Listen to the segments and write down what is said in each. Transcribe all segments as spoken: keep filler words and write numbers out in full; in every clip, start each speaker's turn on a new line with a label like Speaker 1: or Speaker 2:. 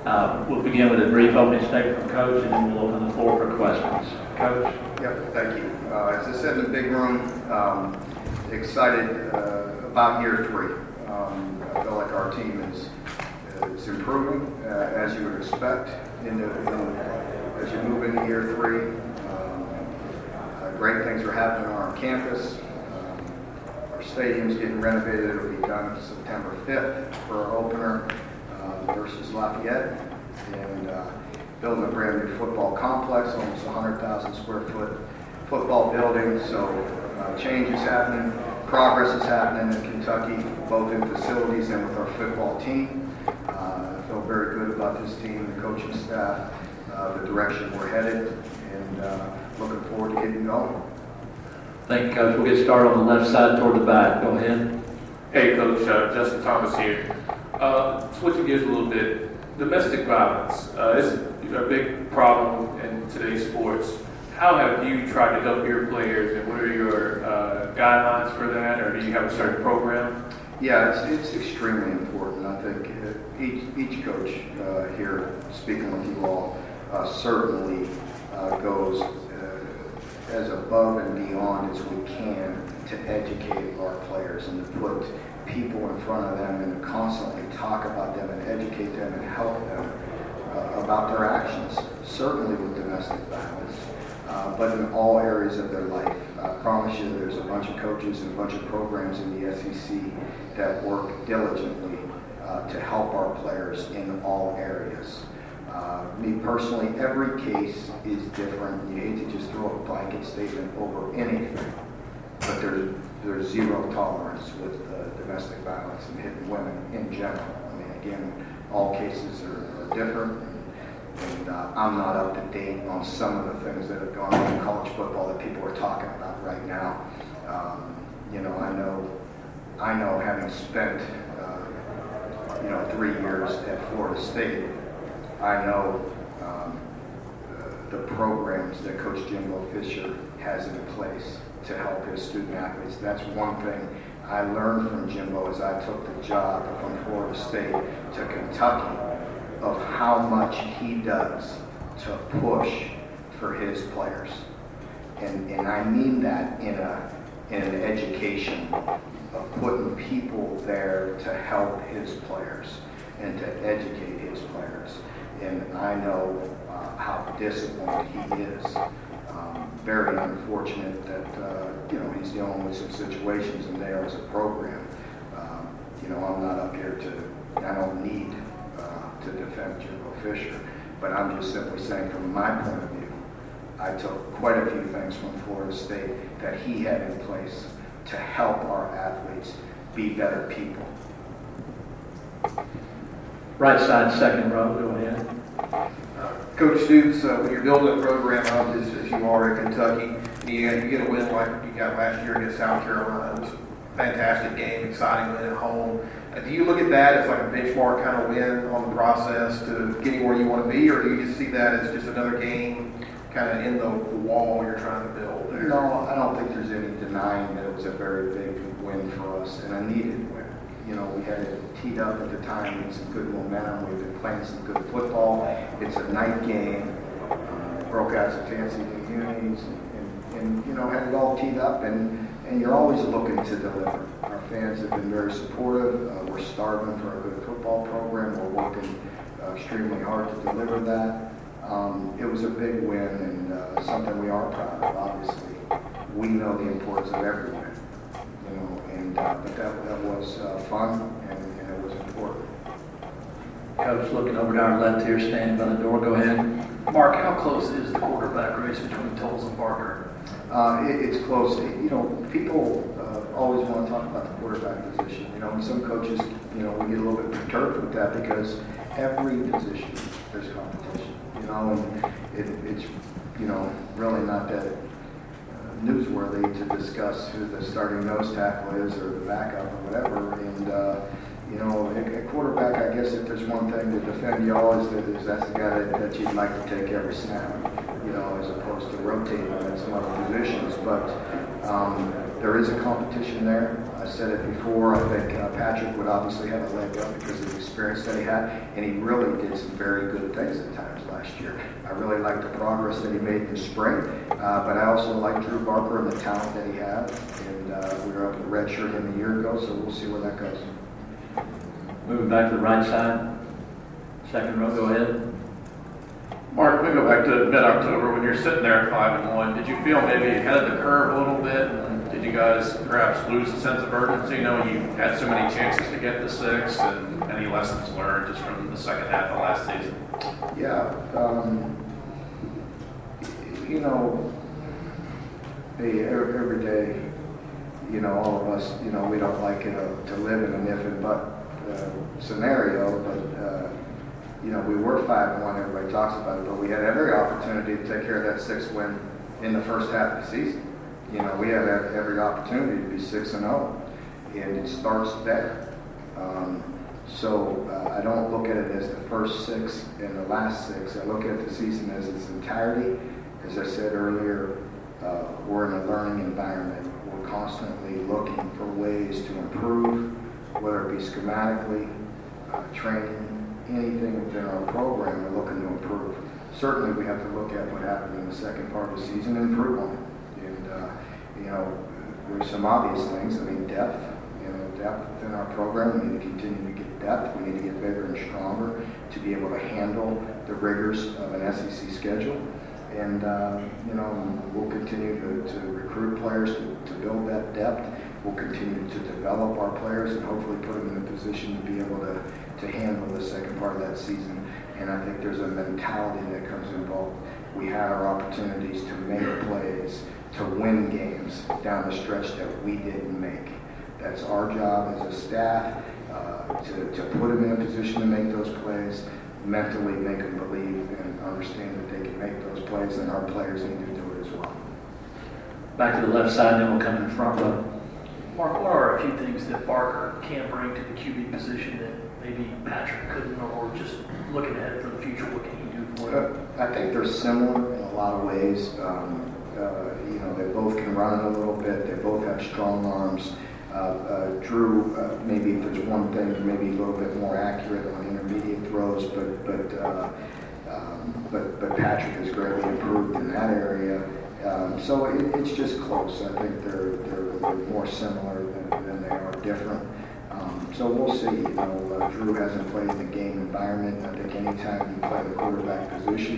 Speaker 1: Uh, we'll begin with a brief opening statement from Coach, and then we'll open the floor for questions. Coach?
Speaker 2: Yep, thank you. Uh, as I said in the big room, um, excited uh, about year three. Um, I feel like our team is is improving uh, as you would expect in the, in, as you move into year three. Um, uh, great things are happening on our campus. Um, our stadium's getting renovated. It'll be done September fifth for our opener uh, versus Lafayette, and uh, building a brand new football complex, almost one hundred thousand square foot football building. So uh, change is happening, progress is happening in Kentucky, both in facilities and with our football team. Uh, I feel very good about this team, the coaching staff, uh, the direction we're headed, and uh, looking forward to getting going.
Speaker 1: Thank you, Coach. We'll get started on the left side toward the back. Go ahead.
Speaker 3: Hey, Coach. Uh, Justin Thomas here. Uh, switching gears a little bit, domestic violence uh, is a big problem in today's sports. How have you tried to help your players, and what are your uh, guidelines for that, or do you have a certain program?
Speaker 2: Yeah, it's, it's extremely important. I think uh, each, each coach uh, here, speaking with you all, uh, certainly uh, goes uh, as above and beyond as we can to educate our players and to put people in front of them and to constantly talk about them and educate them and help them uh, about their actions, certainly with domestic violence. Uh, but in all areas of their life. I promise you there's a bunch of coaches and a bunch of programs in the S E C that work diligently uh, to help our players in all areas. Uh, me personally, every case is different. You hate to just throw a blanket statement over anything, but there's, there's zero tolerance with uh, domestic violence and hitting women in general. I mean, again, all cases are, are different. And uh, I'm not up to date on some of the things that have gone on in college football that people are talking about right now. Um, you know, I know, I know, having spent, uh, you know, three years at Florida State, I know um, the, the programs that Coach Jimbo Fisher has in place to help his student athletes. That's one thing I learned from Jimbo as I took the job from Florida State to Kentucky, of how much he does to push for his players. And, and I mean that in, a, in an education of putting people there to help his players and to educate his players. And I know uh, how disciplined he is. Um, very unfortunate that uh, you know he's dealing with some situations in there as a program. Um, you know, I'm not up here to, I don't need to defend Jimbo Fisher, but I'm just simply saying from my point of view, I took quite a few things from Florida State that he had in place to help our athletes be better people.
Speaker 1: Right side, second row, go ahead.
Speaker 4: Uh, Coach Stoops, uh, when you're building a program up as, as you are at Kentucky, you, you get a win like you got last year against South Carolina. It was a fantastic game, exciting win at home. Uh, do you look at that as like a benchmark kind of win on the process to getting where you want to be, or do you just see that as just another game kind of in the, the wall you're trying to build there?
Speaker 2: No, I don't think there's any denying that it was a very big win for us and a needed win. You know, we had it teed up at the time, we had some good momentum, we've been playing some good football. It's a night game, uh, broke out some fancy new unis, and, and, and, you know, had it all teed up, and, and you're always looking to deliver. Our fans have been very supportive. Uh, we're starving for a good football program. We're working uh, extremely hard to deliver that. Um, it was a big win and uh, something we are proud of, obviously. We know the importance of every win, you know, and uh, but that, that was uh, fun and, and it was important.
Speaker 1: Coach, looking over to our left here, standing by the door, go ahead.
Speaker 5: Mark, how close is the quarterback race between Tolles and Parker?
Speaker 2: Uh, it, it's close. You know, people uh, always want to talk about the quarterback position. You know, and some coaches, you know, we get a little bit perturbed with that because every position there's competition. You know, and it, it's, you know, really not that uh, newsworthy to discuss who the starting nose tackle is or the backup or whatever. And uh, you know, a, a quarterback, I guess if there's one thing to defend y'all is that is that's the guy that, that you'd like to take every snap. You know, as opposed to rotating at some other positions. But um, there is a competition there. I said it before, I think uh, Patrick would obviously have a leg up because of the experience that he had, and he really did some very good things at times last year. I really liked the progress that he made in the spring, uh, but I also like Drew Barker and the talent that he has, and uh, we were able to redshirt him a year ago, so we'll see where that goes.
Speaker 1: Moving back to the right side, second row, go ahead.
Speaker 6: Mark, we go back to mid-October when you're sitting there at five and one. Did you feel maybe ahead of the curve a little bit? And did you guys perhaps lose a sense of urgency, knowing you had so many chances to get to six, and any lessons learned just from the second half of last season?
Speaker 2: Yeah, um, you know, hey, every, every day, you know, all of us, you know, we don't like it uh, to live in an if and but uh, scenario, but. Uh, You know, we were five and one. Everybody talks about it, but we had every opportunity to take care of that sixth win in the first half of the season. You know, we had every opportunity to be six and zero, and it starts there. Um, so uh, I don't look at it as the first six and the last six. I look at the season as its entirety. As I said earlier, uh, we're in a learning environment. We're constantly looking for ways to improve, whether it be schematically, uh, training. Anything within our program we're looking to improve. Certainly we have to look at what happened in the second part of the season and improve on it. And, uh, you know, there's some obvious things. I mean, depth, you know, depth within our program. We need to continue to get depth. We need to get bigger and stronger to be able to handle the rigors of an S E C schedule. And, uh, you know, we'll continue to, to recruit players to, to build that depth. We'll continue to develop our players and hopefully put them in a position to be able to, to handle the second part of that season. And I think there's a mentality that comes involved. We had our opportunities to make plays, to win games down the stretch that we didn't make. That's our job as a staff, uh, to, to put them in a position to make those plays, mentally make them believe and understand that they can make those plays, and our players need to do it as well.
Speaker 1: Back to the left side, then we'll come in the front row.
Speaker 5: Mark, what are a few things that Barker can bring to the Q B position that maybe Patrick couldn't, or just looking ahead for the future, what can he do for you?
Speaker 2: Uh, I think they're similar in a lot of ways. Um, uh, you know, they both can run it a little bit. They both have strong arms. Uh, uh, Drew, uh, maybe if there's one thing, maybe a little bit more accurate on intermediate throws, but but uh, um, but but Patrick has greatly improved in that area. Um, so it, it's just close. I think they're they're, they're more similar than, than they are different. Um, so we'll see. You know, uh, Drew hasn't played in the game environment. I think anytime you play the quarterback position,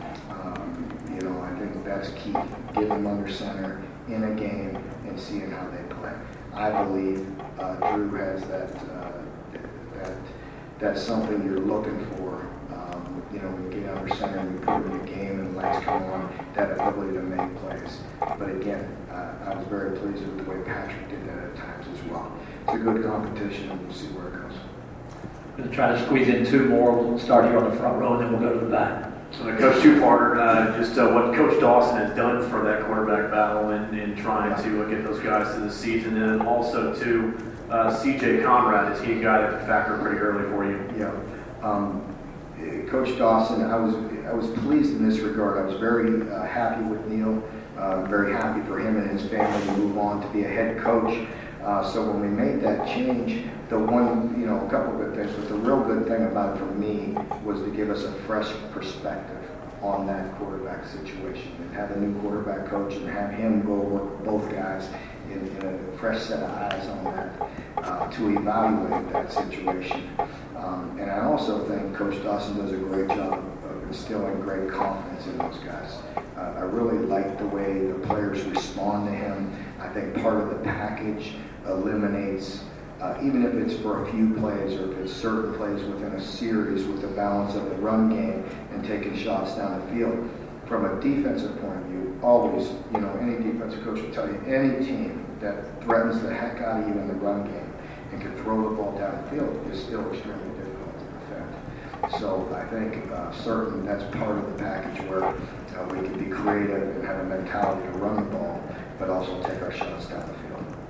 Speaker 2: um, you know, I think that's key. Get him under center in a game and seeing how they play. I believe uh, Drew has that, uh, that, that's something you're looking for. Um, you know, when you get under center and you put him in a game and the lights come on, that ability to make plays. But again, uh, I was very pleased with the way Patrick did that at times as well. It's a good competition, and we'll see where it goes.
Speaker 1: Going to try to squeeze in two more. We'll start here on the front row, and then we'll go to the back.
Speaker 7: So the Coach two-parter, uh, just uh, what Coach Dawson has done for that quarterback battle and, and trying to uh, get those guys to the season, and then also to uh, C J Conrad, is he a guy that can factor pretty early for you?
Speaker 2: Yeah, um, Coach Dawson, I was I was pleased in this regard. I was very uh, happy with Neil. Uh, very happy for him and his family to move on to be a head coach. Uh, so when we made that change, the one, you know, a couple of good things, but the real good thing about it for me was to give us a fresh perspective on that quarterback situation and have a new quarterback coach and have him go work both guys in, in a fresh set of eyes on that uh, to evaluate that situation. Um, and I also think Coach Dawson does a great job of instilling great confidence in those guys. Uh, I really like the way the players respond to him. I think part of the package eliminates, uh, even if it's for a few plays or if it's certain plays within a series with the balance of the run game and taking shots down the field. From a defensive point of view, always, you know, any defensive coach will tell you, any team that threatens the heck out of you in the run game and can throw the ball down the field is still extremely difficult to defend. So I think uh, certainly that's part of the package where uh, we can be creative and have a mentality to run the ball, but also take our shots down the field.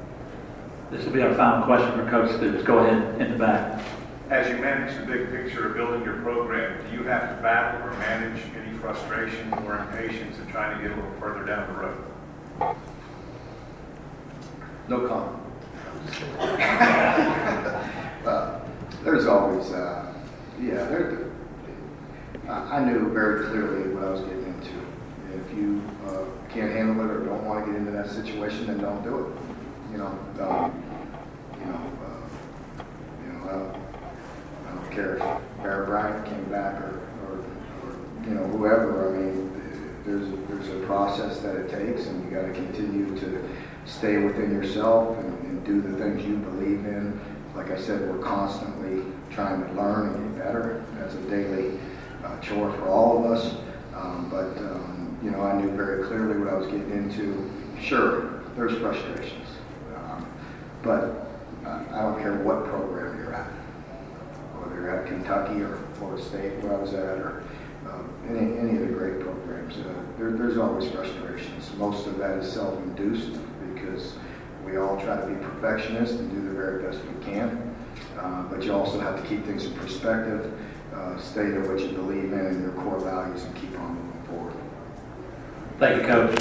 Speaker 1: This will be our final question for Coach Stoops. Go ahead in the back.
Speaker 8: As you manage the big picture of building your program, do you have to battle or manage any frustration or impatience in trying to get a little further down the road?
Speaker 2: No comment. Uh, There's always, uh, yeah, there, I I knew very clearly what I was getting into. If you uh, can't handle it or don't want to get into that situation, then don't do it. You know, um, you know, uh, you know, uh, I don't care if Bear Bryant came back or, or, or, you know, whoever. I mean, there's, there's a process that it takes, and you got to continue to stay within yourself and, and do the things you believe in. Like I said, we're constantly trying to learn and get better. That's a daily uh, chore for all of us. Um, but, um, you know, I knew very clearly what I was getting into. Sure, there's frustrations. Um, but uh, I don't care what program you're at, whether you're at Kentucky or Florida State, where I was at, or uh, any, any of the great programs. Uh, there, there's always frustrations. Most of that is self-induced because we all try to be perfectionists and do the very best we can. Uh, but you also have to keep things in perspective, uh, stay to what you believe in and your core values, and keep on moving forward.
Speaker 1: Thank you, Coach.